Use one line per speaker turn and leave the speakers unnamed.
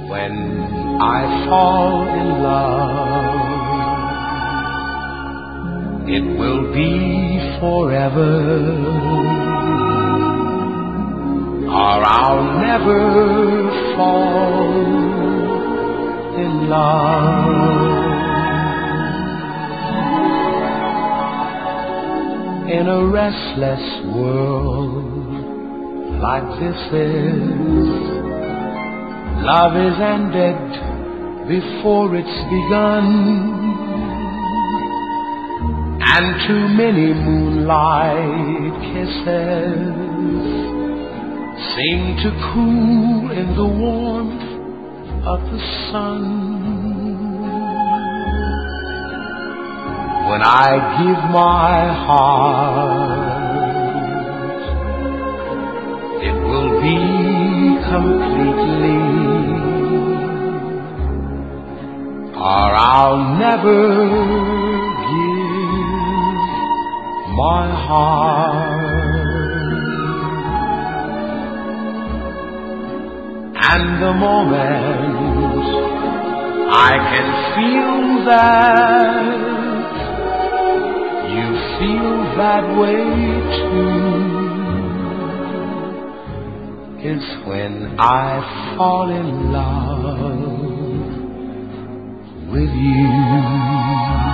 When I fall in love, it will be forever, or I'll never fall in love. In a restless world like this is, love is ended before it's begun, and too many moonlight kisses seem to cool in the warmth of the sun. When I give my heart, it will be completely, or I'll never give my heart. And the moment I can feel that you feel that way too is when I fall in love with you.